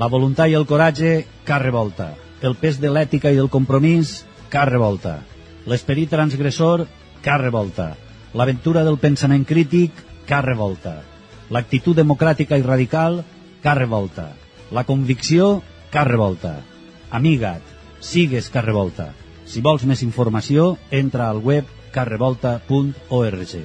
voluntat i el coratge, cap revolta. El pes de l'ètica i del compromís, cap revolta. L'esperit transgressor, cap revolta. L'aventura del pensament crític, cap revolta. L'actitud democràtica i radical, cap revolta. La convicció, cap revolta. Amiga't, sigues cap revolta. Si vols més informació, entra al web caprevolta.org.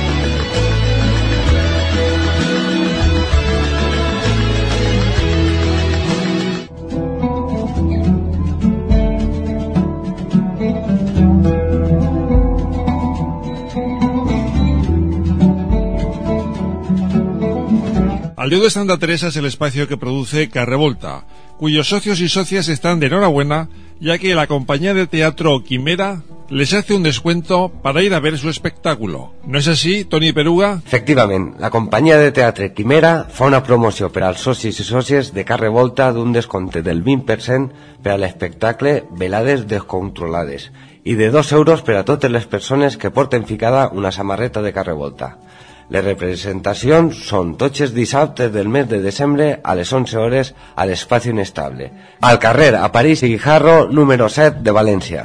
Al Río de Santa Teresa es el espacio que produce Carrevolta, cuyos socios y socias están de enhorabuena, ya que la compañía de teatro Quimera les hace un descuento para ir a ver su espectáculo. ¿No es así, Toni Peruga? Efectivament, la companyia de teatre Quimera fa una promoció per als socis i sòcies de Carrevolta d'un descompte del 20% per a l'espectacle Velades descontrolades i de 2 euros per a totes les persones que porten ficada una samarreta de Carrevolta. Les representacions són tots els dissabtes del mes de desembre a les 11 hores a l'Espacio Inestable, al carrer Aparís i Guijarro número 7 de València.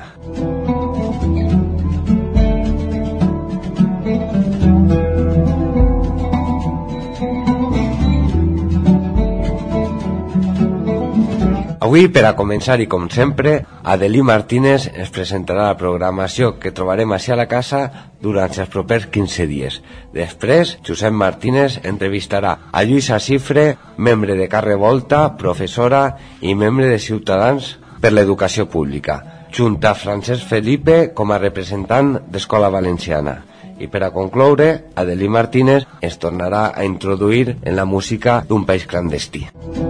Avui, per a començar i com sempre, Adelí Martínez ens presentarà la programació que trobarem així a la casa durant els propers 15 dies. Després, Josep Martínez entrevistarà a Lluïsa Cifre, membre de Carrevolta, professora i membre de Ciutadans per l'Educació Pública, junt a Francesc Felipe com a representant d'Escola Valenciana. I per a concloure, Adelí Martínez ens tornarà a introduir en la música d'un país clandestí.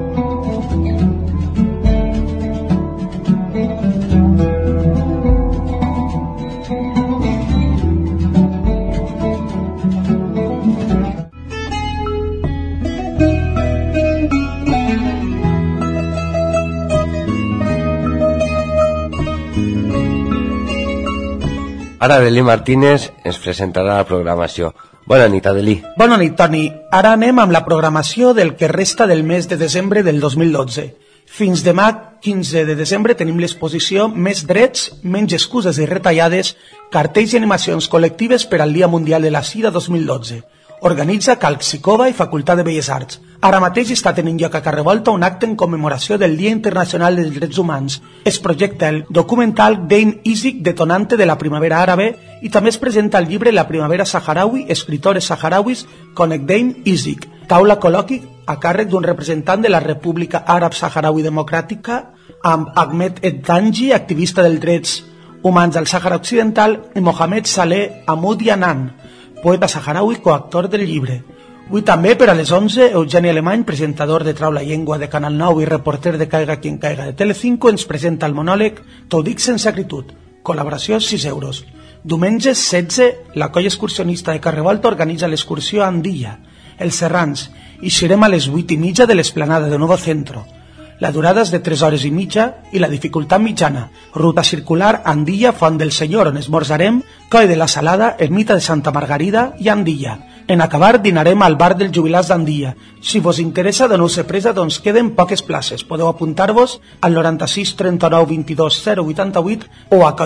Ara Adelí Martínez ens presentarà la programació. Bona nit, Adelí. Bona nit, Toni. Ara anem amb la programació del que resta del mes de desembre del 2012. Fins demà, 15 de desembre, tenim l'exposició Més drets, menys excuses i retallades, cartells i animacions col·lectives per al Dia Mundial de la Sida 2012. Organitza Calxicova i Facultat de Belles Arts. Ara mateix està tenint lloc a Carrevolta un acte en commemoració del Dia Internacional dels Drets Humans. Es projecta el documental Dein Izik, detonante de la primavera àrabe, i també es presenta el llibre La primavera saharaui, escritores saharauis, Connect Dein Izik. Taula col·loqui a càrrec d'un representant de la República Àrab Saharaui Democràtica, amb Ahmed Eddanji, activista dels drets humans al Sàhara Occidental, i Mohamed Saleh Hamoudi Anan, poeta saharaui, coautor del llibre. Avui també, per a les 11, Eugeni Alemany, presentador de Trau la Llengua de Canal 9 i reporter de Caiga quien caiga de Telecinco, ens presenta el monòleg T'ho dic sense acritud, col·laboració 6 euros. Diumenge 16, la colla excursionista de Carrevolta organitza l'excursió a Andilla, els Serrans, i eixirem a les 8:30 de l'esplanada de Nuevo Centro. La durada és de 3 hores i mitja i la dificultat mitjana. Ruta circular Andilla, Font del Senyor, on esmorzarem, Coll de la Salada, Ermita de Santa Margarida i Andilla. En acabar, dinarem al bar dels jubilats d'Andilla. Si vos interessa, doneu-se presa, doncs queden poques places. Podeu apuntar-vos al 96 39 22 088 o a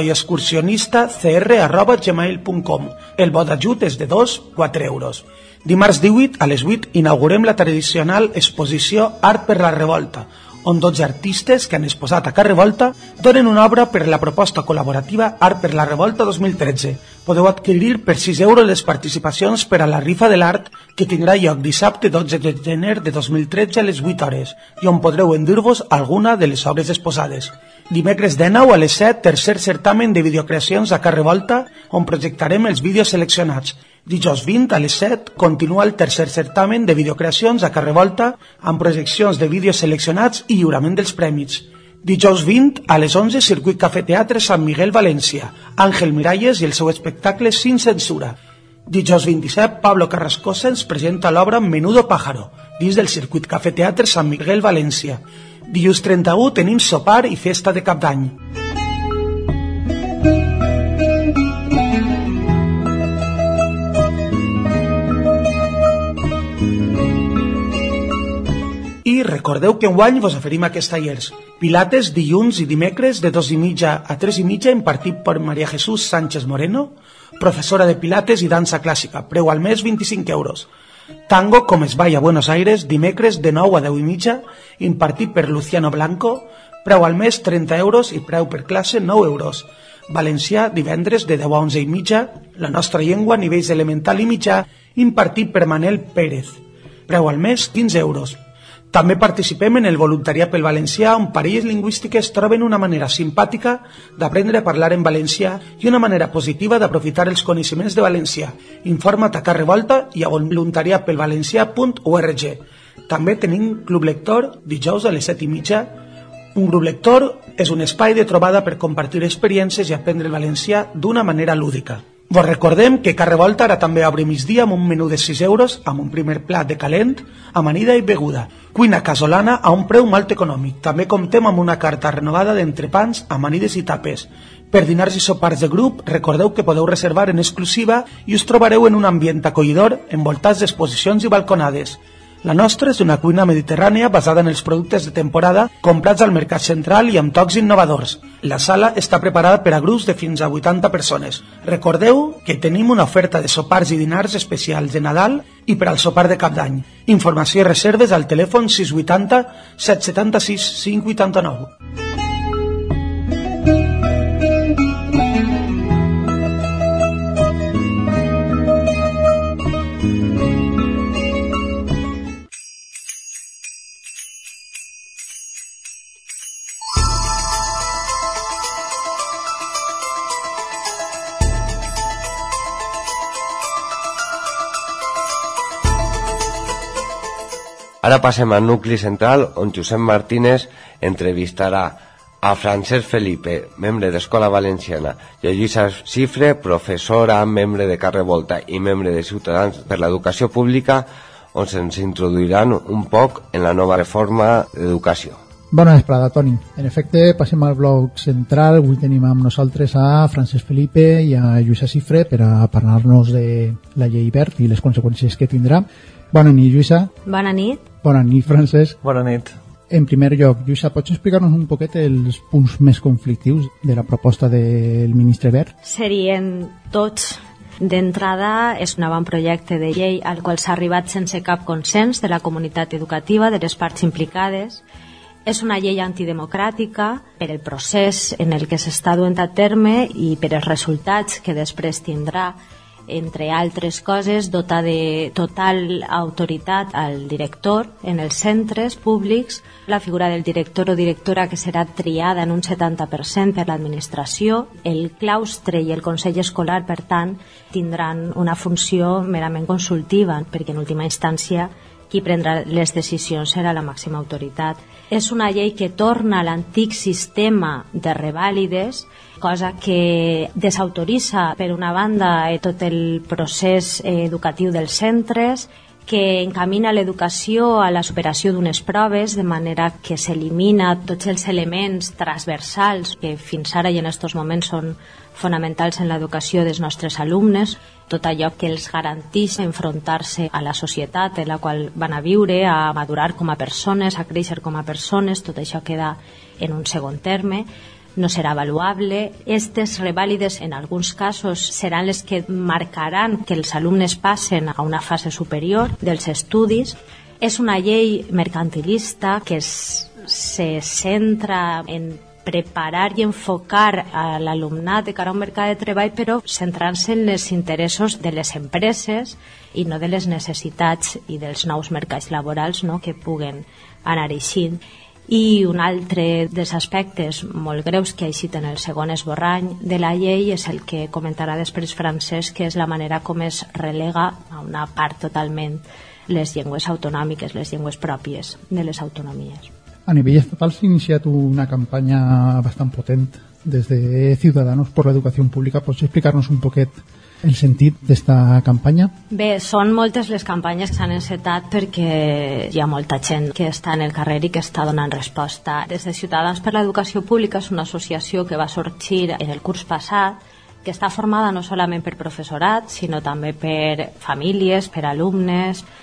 collaexcursionista.cr@gmail.com. El vot d'ajut és de 2-4 euros. Dimarts 18, a les 8, inaugurem la tradicional exposició Art per la Revolta, on 12 artistes que han exposat a Carrevolta donen una obra per la proposta col·laborativa Art per la Revolta 2013. Podeu adquirir per 6 euros les participacions per a la rifa de l'art que tindrà lloc dissabte 12 de gener de 2013 a les 8 hores i on podreu endur-vos alguna de les obres exposades. Dimecres 19 a les 7, tercer certamen de videocreacions a Carrevolta, on projectarem els vídeos seleccionats. Dijous 20 a les 7 continua el tercer certamen de videocreacions a Carrevolta amb projeccions de vídeos seleccionats i lliurament dels prèmits. Dijous 20 a les 11, Circuit Cafè Teatre Sant Miguel València, Àngel Miralles i el seu espectacle Sin Censura. Dijous 27, Pablo Carrascosa ens presenta l'obra Menudo Pájaro, dins del Circuit Cafè Teatre Sant Miguel València. Dijous 31 tenim sopar i festa de Cap d'Any. Recordeu que enguany vos oferim aquests tallers. Pilates dilluns i dimecres de 2:30 a 3:30 impartit per María Jesús Sánchez Moreno, professora de Pilates i dansa clàssica, preu al mes 25 euros. Tango com es balla a Buenos Aires, dimecres de 9 a 10:30, impartit per Luciano Blanco, preu al mes 30 euros i preu per classe 9 euros. Valencià, divendres de 10 a 11:30, la nostra llengua, nivells elemental i mitjà, impartit per Manel Pérez, preu al mes 15 euros. També participem en el voluntariat pel valencià, on parelles lingüístiques troben una manera simpàtica d'aprendre a parlar en valencià i una manera positiva d'aprofitar els coneixements de valencià. Informa't a Carrevolta i a voluntariatpelvalencià.org. També tenim Club Lector dijous a les 7:30. Un grup lector és un espai de trobada per compartir experiències i aprendre el valencià d'una manera lúdica. Vos recordem que Carrevolta ara també obre migdia amb un menú de 6 euros, amb un primer plat de calent, amanida i beguda. Cuina casolana a un preu molt econòmic. També comptem amb una carta renovada d'entrepans, amanides i tapes. Per dinars i sopars de grup, recordeu que podeu reservar en exclusiva i us trobareu en un ambient acollidor, envoltats d'exposicions i balconades. La nostra és una cuina mediterrània basada en els productes de temporada comprats al mercat central i amb tocs innovadors. La sala està preparada per a grups de fins a 80 persones. Recordeu que tenim una oferta de sopars i dinars especials de Nadal i per al sopar de Cap d'Any. Informació i reserves al telèfon 680 776 589. Ara passem al nucli central, on Josep Martínez entrevistarà a Francesc Felipe, membre d'Escola Valenciana, i a Lluïsa Cifre, professora, membre de Carrevolta i membre de Ciutadans per l'Educació Pública, on se'ns introduiran un poc en la nova reforma d'educació. Bona vesprada, Toni. En efecte, passem al bloc central. Avui tenim amb nosaltres a Francesc Felipe i a Lluïsa Cifre per a parlar-nos de la llei Wert i les conseqüències que tindrà. Bona nit, Lluïsa. Bona nit. Bona nit, Francesc. Bona nit. En primer lloc, Lluïsa, pots explicar-nos un poquet els punts més conflictius de la proposta del ministre Wert? Serien tots. D'entrada, és un avantprojecte de llei al qual s'ha arribat sense cap consens de la comunitat educativa, de les parts implicades. És una llei antidemocràtica per el procés en el que s'està duent a terme i per els resultats que després tindrà. Entre altres coses, dota de total autoritat al director en els centres públics, la figura del director o directora que serà triada en un 70% per l'administració, el claustre i el consell escolar, per tant, tindran una funció merament consultiva, perquè en última instància qui prendrà les decisions serà la màxima autoritat. És una llei que torna a l'antic sistema de revàlides, cosa que desautoritza, per una banda, tot el procés educatiu dels centres, que encamina l'educació a la superació d'unes proves, de manera que s'elimina tots els elements transversals que fins ara i en aquests moments són fonamentals en l'educació dels nostres alumnes, tot allò que els garanteix enfrontar-se a la societat en la qual van a viure, a madurar com a persones, a créixer com a persones, tot això queda en un segon terme, no serà avaluable. Estes revàlides en alguns casos seran les que marcaran que els alumnes passen a una fase superior dels estudis. És una llei mercantilista que se centra en preparar i enfocar a l'alumnat de cara a un mercat de treball, però centrant-se en els interessos de les empreses i no de les necessitats i dels nous mercats laborals, no?, que puguen anar eixint. I un altre dels aspectes molt greus que ha eixit en el segon esborrany de la llei és el que comentarà després Francesc, que és la manera com es relega a una part totalment les llengües autonòmiques, les llengües pròpies de les autonomies. A nivell estatal s'ha iniciat una campanya bastant potent des de Ciudadanos por la Educación Pública. Pots explicar-nos un poquet el sentit d'esta campanya? Bé, són moltes les campanyes que s'han encetat perquè hi ha molta gent que està en el carrer i que està donant resposta. Des de Ciutadans per l'Educació Pública és una associació que va sorgir en el curs passat, que està formada no solament per professorat, sinó també per famílies, per alumnes,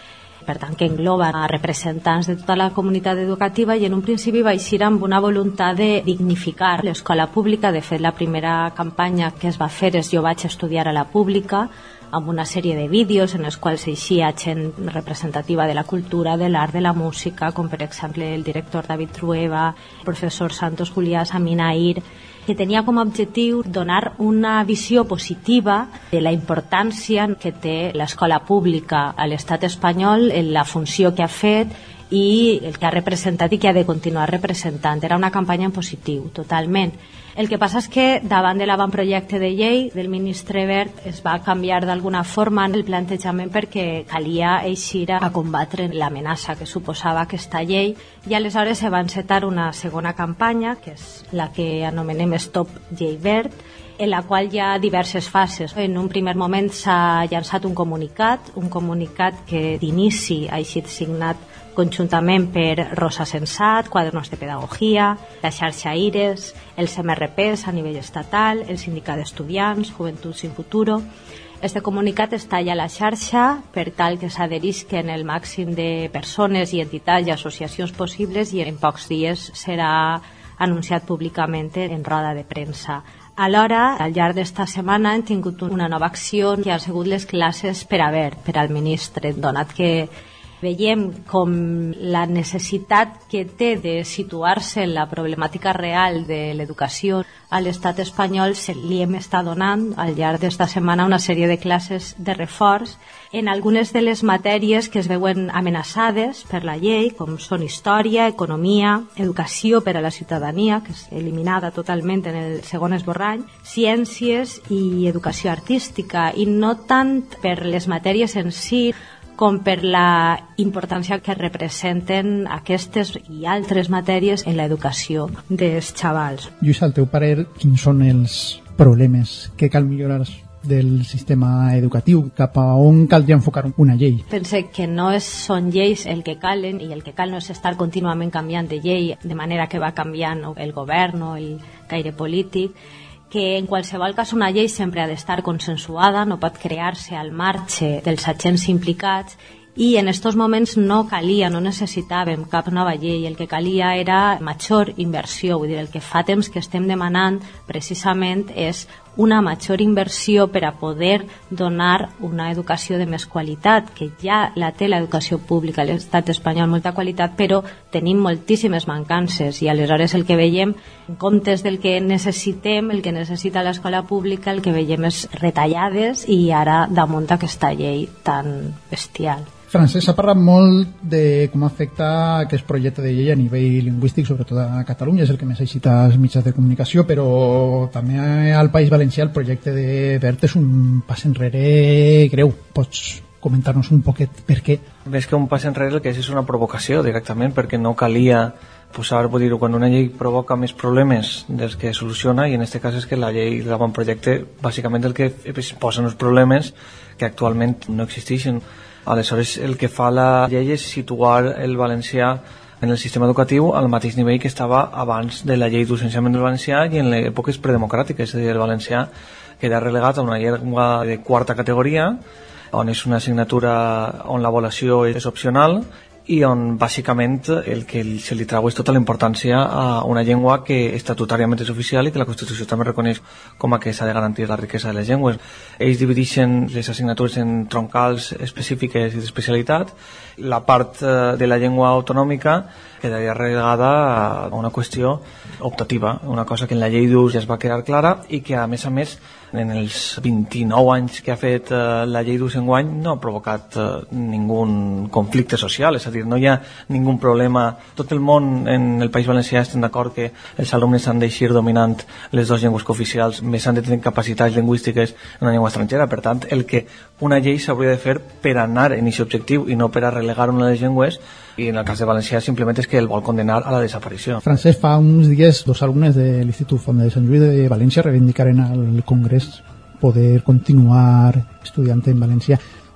per tant que engloba a representants de tota la comunitat educativa, i en un principi va eixir amb una voluntat de dignificar l'escola pública. De fet, la primera campanya que es va fer és Jo vaig estudiar a la pública, amb una sèrie de vídeos en els quals eixia gent representativa de la cultura, de l'art, de la música, com per exemple el director David Trueba, el professor Santos Julià Saminair, que tenia com a objectiu donar una visió positiva de la importància que té l'escola pública a l'estat espanyol, en la funció que ha fet i el que ha representat i que ha de continuar representant. Era una campanya en positiu, totalment. El que passa és que davant de l'avantprojecte de llei del ministre Wert es va canviar d'alguna forma el plantejament perquè calia eixir a combatre l'amenaça que suposava aquesta llei, i aleshores se va encetar una segona campanya, que és la que anomenem Stop Llei Wert, en la qual hi ha diverses fases. En un primer moment s'ha llançat un comunicat que d'inici ha eixit signat conjuntament per Rosa Sensat, Quadernos de Pedagogia, la xarxa IRES, els MRPs a nivell estatal, el sindicat d'estudiants, Juventud Sin Futuro. Este comunicat està ja a la xarxa per tal que s'adherisquen el màxim de persones i entitats i associacions possibles, i en pocs dies serà anunciat públicament en roda de premsa. Alhora, al llarg d'esta setmana hem tingut una nova acció que han sigut les classes per al ministre, donat que veiem com la necessitat que té de situar-se en la problemàtica real de l'educació a l'estat espanyol. Li hem estat donant al llarg d'esta setmana una sèrie de classes de reforç en algunes de les matèries que es veuen amenaçades per la llei, com són història, economia, educació per a la ciutadania, que és eliminada totalment en el segon esborrany, ciències i educació artística, i no tant per les matèries en si, com per la importància que representen aquestes i altres matèries en l'educació dels xavals. Lluís, al teu parer, quins són els problemes que cal millorar del sistema educatiu? Cap a on caldria enfocar una llei? Pense que no són lleis el que calen, i el que cal no és estar contínuament canviant de llei de manera que va canviant el govern o el caire polític, que en qualsevol cas una llei sempre ha d'estar consensuada, no pot crear-se al marge dels agents implicats, i en estos moments no necessitàvem cap nova llei. El que calia era major inversió. Vull dir, el que fa temps que estem demanant precisament és una major inversió per a poder donar una educació de més qualitat, que ja la té l'educació pública a l'estat espanyol, molta qualitat, però tenim moltíssimes mancances, i aleshores el que veiem, en comptes del que necessitem, el que necessita l'escola pública, el que veiem és retallades, i ara damunt aquesta llei tan bestial. Francesc, s'ha parlat molt de com afecta aquest projecte de llei a nivell lingüístic, sobretot a Catalunya, és el que més ha eixit als mitjans de comunicació, però també al País Valencià el projecte de Wert és un pas enrere greu. Pots comentar-nos un poquet per què? Més que un pas enrere, el que és una provocació directament, perquè no calia posar, vull dir-ho, quan una llei provoca més problemes dels que soluciona, i en aquest cas és que la llei d'avantprojecte bàsicament el que posa uns problemes que actualment no existeixen. Aleshores, el que fa la llei és situar el valencià en el sistema educatiu al mateix nivell que estava abans de la llei d'ucenciament del valencià i en les èpoques predemocràtiques, és a dir, el valencià queda relegat a una llengua de quarta categoria, on és una assignatura on l'avaluació és opcional, i on bàsicament el que se li trau és tota la importància a una llengua que estatutàriament és oficial i que la Constitució també reconeix com a que s'ha de garantir la riquesa de les llengües. Ells divideixen les assignatures en troncals específiques i d'especialitat. La part de la llengua autonòmica quedaria relegada a una qüestió optativa, una cosa que en la llei d'ús ja es va quedar clara i que a més en els 29 anys que ha fet la llei d'ús enguany no ha provocat ningú conflicte social, és a dir, no hi ha ningú problema. Tot el món en el País Valencià estem d'acord que els alumnes han d'eixir dominant les dues llengües cooficials, més han de tenir capacitats lingüístiques en una llengua estrangera. Per tant, el que una llei s'hauria de fer per anar en aquest objectiu i no per a relegar una de les llengües, i en el cas de Valencià simplement és que el vol condenar a la desaparició. Francesc, fa uns dies dos alumnes de l'Institut Font de Sant Lluís de València reivindicaren al Congrés poder continuar estudiant en València.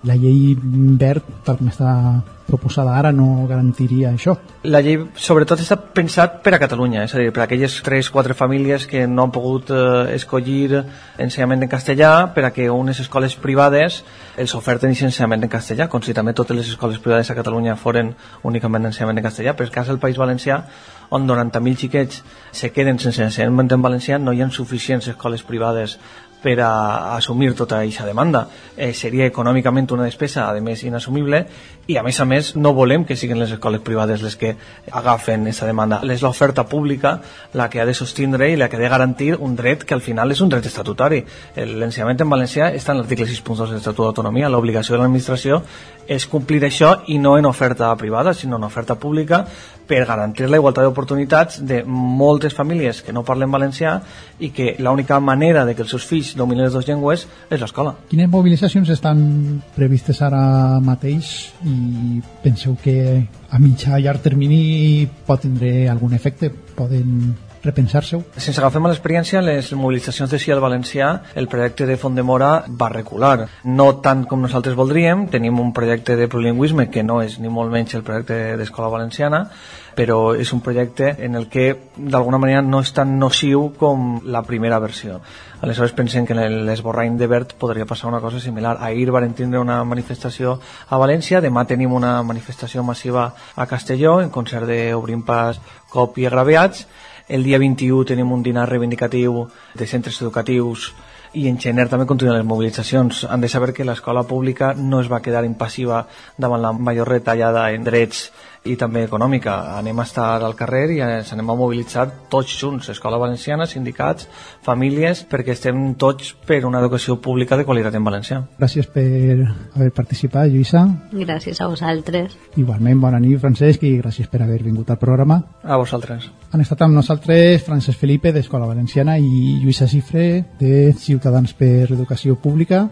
la llei verd, tal com està proposada ara, no garantiria això. La llei sobretot està pensat per a Catalunya, és a dir, per a aquelles 3-4 famílies que no han pogut escollir ensenyament en castellà, per a que unes escoles privades els oferten aquest ensenyament en castellà, com si també totes les escoles privades a Catalunya foren únicament ensenyament en castellà. Per el cas del País Valencià, on 90.000 xiquets se queden sense ensenyament en valencià, no hi ha suficients escoles privades per a assumir tota aquesta demanda. Seria econòmicament una despesa, a més, inassumible, i a més no volem que siguin les escoles privades les que agafen aquesta demanda. És l'oferta pública la que ha de sostindre i la que ha de garantir un dret que al final és un dret estatutari. L'ensenyament en valencià està en l'article 6.2 de l'Estatut d'Autonomia. L'obligació de l'administració és complir això, i no en oferta privada, sinó en oferta pública, per garantir la igualtat d'oportunitats de moltes famílies que no parlen valencià i que l'única manera de que els seus fills dominen les dues llengües és l'escola. Quines mobilitzacions estan previstes ara mateix i penseu que a mitjà i llarg termini pot tindre algun efecte? Poden repensar-se-ho? Si ens agafem a l'experiència, les mobilitzacions de Sí al Valencià, el projecte de Font de Mora va recular. No tant com nosaltres voldríem, tenim un projecte de plurilingüisme que no és ni molt menys el projecte d'Escola Valenciana, però és un projecte en el que d'alguna manera no és tan nociu com la primera versió. Aleshores pensem que en l'esborrany de Wert podria passar una cosa similar. Ahir varen tindre una manifestació a València, demà tenim una manifestació massiva a Castelló en concert d'Obrim Pas, COP i Agraviats. El dia 21 tenim un dinar reivindicatiu de centres educatius, i en gener també continuen les mobilitzacions. Han de saber que l'escola pública no es va quedar impassiva davant la major retallada en drets i també econòmica. Anem a estar al carrer i ens anem a mobilitzar tots junts, Escola Valenciana, sindicats, famílies, perquè estem tots per una educació pública de qualitat en valencià. Gràcies per haver participat, Lluïsa. Gràcies a vosaltres. Igualment, bona nit, Francesc, i gràcies per haver vingut al programa. A vosaltres. Han estat amb nosaltres Francesc Felipe, d'Escola Valenciana, i Lluïsa Cifre, de Ciutadans per l'Educació Pública.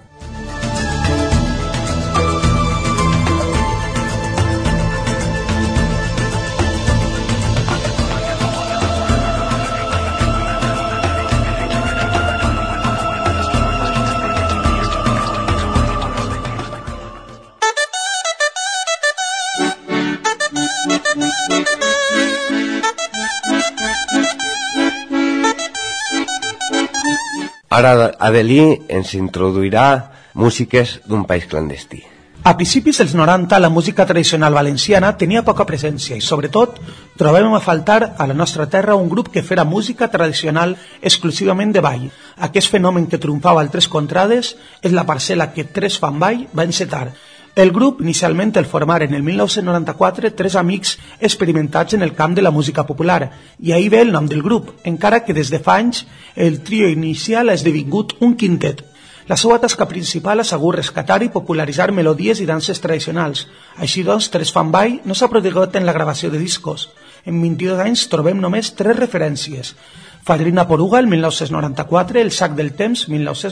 Ara Adelí ens introduirà músiques d'un país clandestí. A principis dels 90 la música tradicional valenciana tenia poca presència i sobretot trobem a faltar a la nostra terra un grup que fera música tradicional exclusivament de ball. Aquest fenomen que triomfava al Tres Contrades és la parcel·la que Tres Fan Ball va encetar. El grup inicialment el formaren en el 1994 tres amics experimentats en el camp de la música popular, i ahir ve el nom del grup, encara que des de fa anys el trio inicial ha esdevingut un quintet. La seva tasca principal ha sigut rescatar i popularitzar melodies i danses tradicionals. Així doncs, Tres Fan Ball no s'ha prodigat en la gravació de discos. En 22 anys trobem només 3 referències: Fadrina Poruga, el 1994, El Sac del Temps,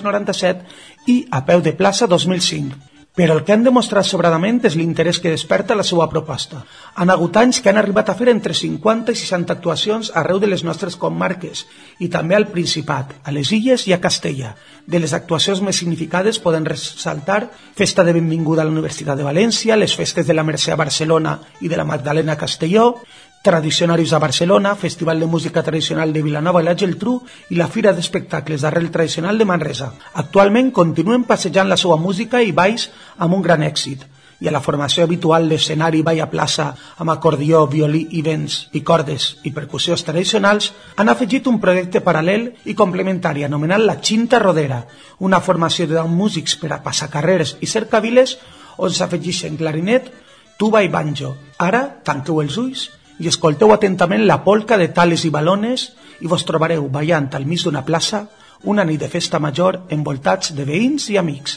1997 i A Peu de Plaça, 2005. Però el que han demostrat sobradament és l'interès que desperta la seva proposta. Han hagut anys que han arribat a fer entre 50 i 60 actuacions arreu de les nostres comarques i també al Principat, a les Illes i a Castella. De les actuacions més significades poden ressaltar Festa de Benvinguda a la Universitat de València, les Festes de la Mercè a Barcelona i de la Magdalena a Castelló, Tradicionaris a Barcelona, Festival de Música Tradicional de Vilanova i la Geltrú i la Fira d'Espectacles d'Arrel Tradicional de Manresa. Actualment continuen passejant la seva música i balls amb un gran èxit, i a la formació habitual d'escenari ball a plaça amb acordió, violí i vents i cordes i percussions tradicionals han afegit un projecte paral·lel i complementari anomenat La Xinta Rodera, una formació de 10 músics per a passacarreres i cercaviles on s'afegeixen clarinet, tuba i banjo. Ara tanqueu els ulls i escolteu atentament la polca de Tales i Balones i vos trobareu ballant al mig d'una plaça una nit de festa major envoltats de veïns i amics.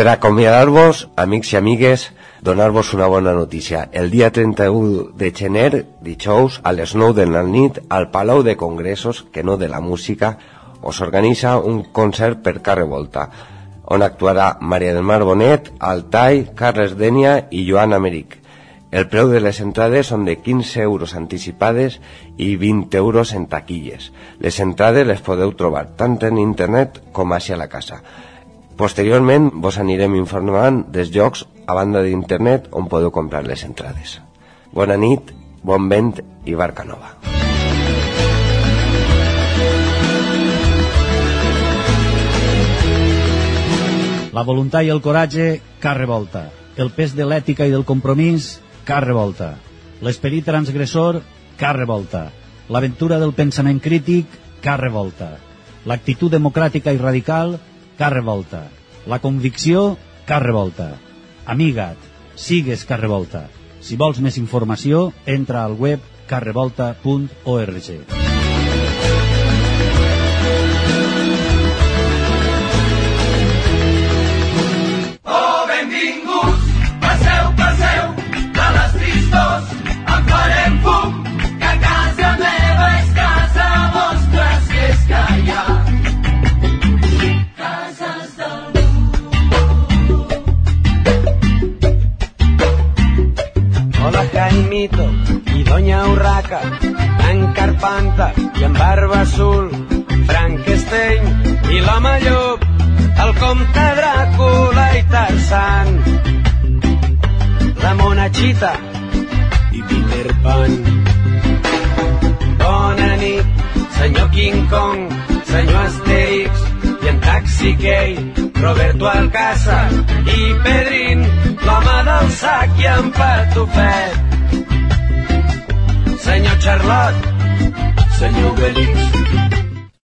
Per acomiadar-vos, amics i amigues, donar-vos una bona notícia. El dia 31 de gener, dijous, a les 9 de la nit, al Palau de Congressos, que no de la música, us organitza un concert per Carre Volta, on actuarà Maria del Mar Bonet, Altai, Carles Dènia i Joan Americ. El preu de les entrades són de 15 euros anticipades i 20 euros en taquilles. Les entrades les podeu trobar tant en internet com així a la casa. Posteriorment vos anirem informant dels llocs a banda d'internet on podeu comprar les entrades. Bona nit, bon vent i barca nova. La voluntat i el coratge, Carre Volta. El pes de l'ètica i del compromís, Carre Volta. L'esperit transgressor, Carre Volta. L'aventura del pensament crític, Carre Volta. L'actitud democràtica i radical, Carre Volta. La convicció, Carre Volta. Amiga't, sigues Carre Volta. Si vols més informació, entra al web carrevolta.org. Jaimito y Doña Urraca, en Carpanta y en Barba Azul, Frankenstein y la Llop, el comte Dràcula i Tarzan, la Monachita i Peter Pan. Bona nit, senyor King Kong, senyor Asterix i en Taxi Key, Roberto Alcázar i Pedrín, l'home del sac i en Patufet. Senyor Charlot, senyor Obelix,